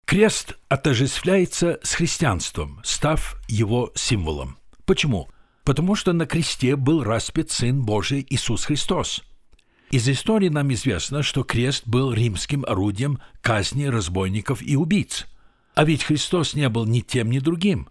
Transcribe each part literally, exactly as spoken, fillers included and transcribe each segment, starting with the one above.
Крест отождествляется с христианством, став его символом. Почему? Потому что на кресте был распят Сын Божий Иисус Христос. Из истории нам известно, что крест был римским орудием казни разбойников и убийц. А ведь Христос не был ни тем, ни другим.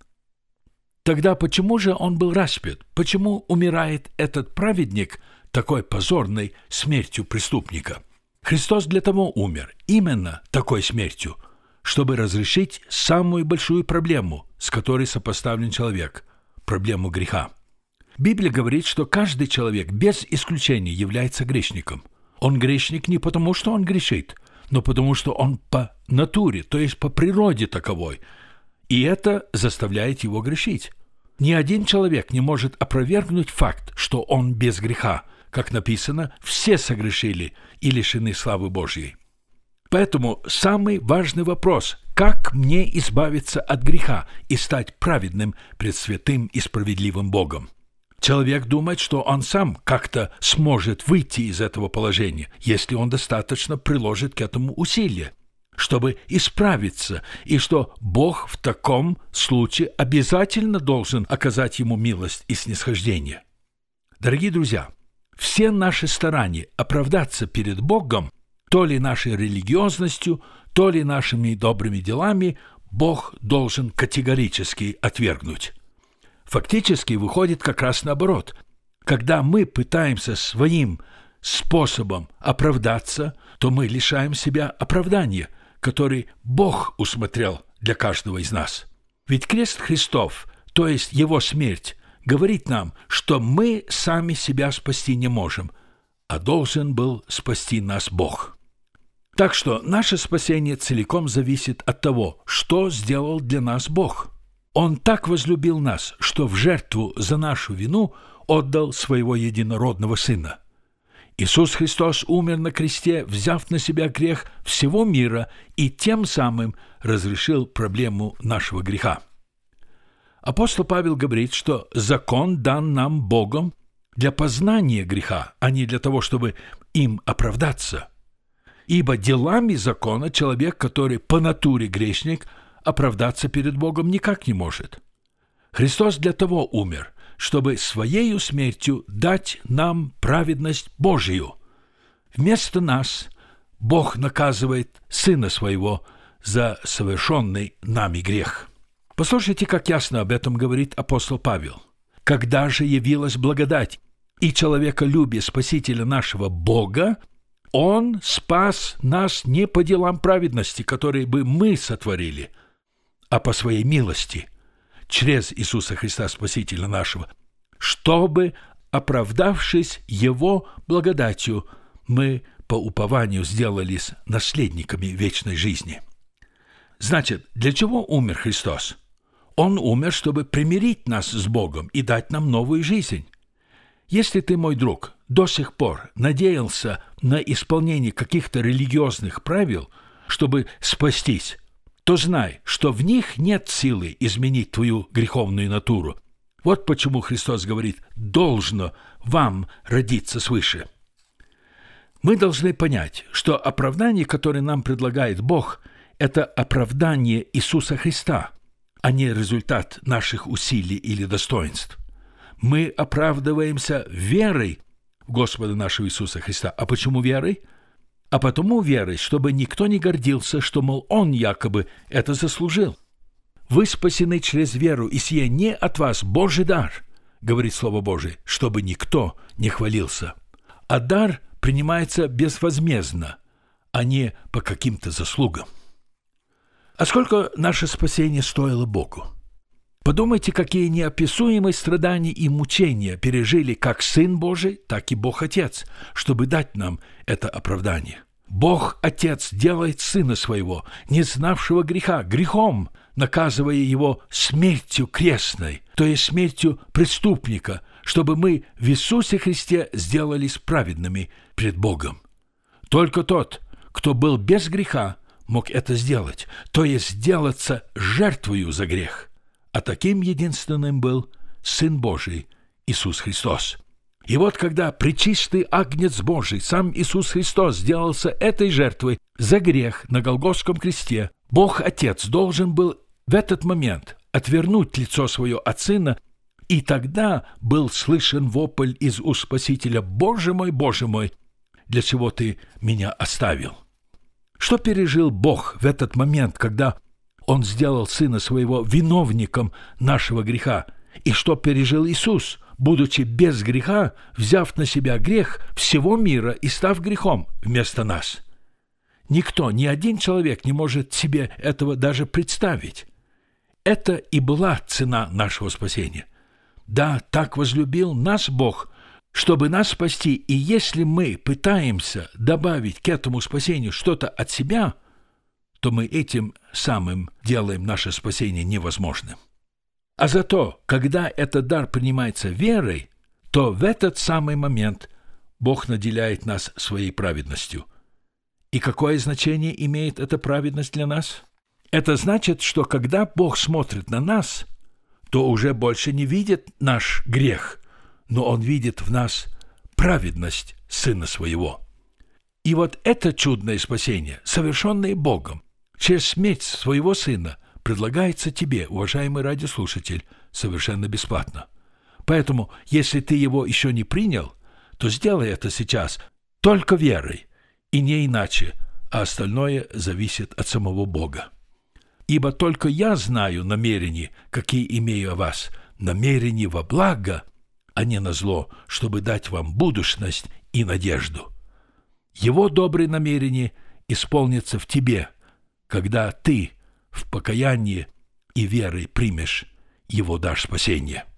Тогда почему же Он был распят? Почему умирает этот праведник такой позорной смертью преступника? Христос для того умер, именно такой смертью, чтобы разрешить самую большую проблему, с которой сопоставлен человек – проблему греха. Библия говорит, что каждый человек без исключения является грешником. Он грешник не потому, что он грешит, но потому, что он по натуре, то есть по природе таковой, и это заставляет его грешить. Ни один человек не может опровергнуть факт, что он без греха. Как написано, все согрешили и лишены славы Божьей. Поэтому самый важный вопрос – как мне избавиться от греха и стать праведным пред святым и справедливым Богом? Человек думает, что он сам как-то сможет выйти из этого положения, если он достаточно приложит к этому усилия, чтобы исправиться, и что Бог в таком случае обязательно должен оказать ему милость и снисхождение. Дорогие друзья, все наши старания оправдаться перед Богом, то ли нашей религиозностью, то ли нашими добрыми делами, Бог должен категорически отвергнуть. Фактически выходит как раз наоборот. Когда мы пытаемся своим способом оправдаться, то мы лишаем себя оправдания, который Бог усмотрел для каждого из нас. Ведь крест Христов, то есть Его смерть, говорит нам, что мы сами себя спасти не можем, а должен был спасти нас Бог. Так что наше спасение целиком зависит от того, что сделал для нас Бог. Он так возлюбил нас, что в жертву за нашу вину отдал своего единородного Сына. Иисус Христос умер на кресте, взяв на себя грех всего мира и тем самым разрешил проблему нашего греха. Апостол Павел говорит, что закон дан нам Богом для познания греха, а не для того, чтобы им оправдаться. Ибо делами закона человек, который по натуре грешник, оправдаться перед Богом никак не может. Христос для того умер, чтобы своею смертью дать нам праведность Божию. Вместо нас Бог наказывает Сына Своего за совершенный нами грех. Послушайте, как ясно об этом говорит апостол Павел. «Когда же явилась благодать и человеколюбие Спасителя нашего Бога, Он спас нас не по делам праведности, которые бы мы сотворили, а по своей милости, через Иисуса Христа, Спасителя нашего, чтобы, оправдавшись Его благодатью, мы по упованию сделались наследниками вечной жизни». Значит, для чего умер Христос? Он умер, чтобы примирить нас с Богом и дать нам новую жизнь. Если ты, мой друг, до сих пор надеялся на исполнение каких-то религиозных правил, чтобы спастись, то знай, что в них нет силы изменить твою греховную натуру. Вот почему Христос говорит: «Должно вам родиться свыше». Мы должны понять, что оправдание, которое нам предлагает Бог, это оправдание Иисуса Христа, а не результат наших усилий или достоинств. Мы оправдываемся верой в Господа нашего Иисуса Христа. А почему верой? А потому верой, чтобы никто не гордился, что, мол, Он якобы это заслужил. «Вы спасены через веру, и сие не от вас Божий дар», говорит Слово Божие, чтобы никто не хвалился. А дар принимается безвозмездно, а не по каким-то заслугам. А сколько наше спасение стоило Богу? Подумайте, какие неописуемые страдания и мучения пережили как Сын Божий, так и Бог Отец, чтобы дать нам это оправдание. Бог Отец делает Сына Своего, не знавшего греха, грехом, наказывая Его смертью крестной, то есть смертью преступника, чтобы мы в Иисусе Христе сделались праведными пред Богом. Только тот, кто был без греха, мог это сделать, то есть сделаться жертвою за грех. А таким единственным был Сын Божий, Иисус Христос. И вот когда пречистый Агнец Божий, сам Иисус Христос, сделался этой жертвой за грех на Голгофском кресте, Бог Отец должен был в этот момент отвернуть лицо свое от Сына, и тогда был слышен вопль из уст Спасителя: «Боже мой, Боже мой, для чего ты меня оставил?» Что пережил Бог в этот момент, когда Он сделал Сына Своего виновником нашего греха? И что пережил Иисус, будучи без греха, взяв на себя грех всего мира и став грехом вместо нас? Никто, ни один человек не может себе этого даже представить. Это и была цена нашего спасения. Да, так возлюбил нас Бог, чтобы нас спасти, и если мы пытаемся добавить к этому спасению что-то от себя, то мы этим самым делаем наше спасение невозможным. А зато, когда этот дар принимается верой, то в этот самый момент Бог наделяет нас своей праведностью. И какое значение имеет эта праведность для нас? Это значит, что когда Бог смотрит на нас, то уже больше не видит наш грех, но Он видит в нас праведность Сына Своего. И вот это чудное спасение, совершенное Богом, через смерть Своего Сына, предлагается тебе, уважаемый радиослушатель, совершенно бесплатно. Поэтому, если ты его еще не принял, то сделай это сейчас только верой, и не иначе, а остальное зависит от самого Бога. Ибо только я знаю намерения, какие имею о вас, намерения во благо, а не на зло, чтобы дать вам будущность и надежду. Его добрые намерения исполнятся в тебе, когда ты в покаянии и верой примешь Его дар спасения.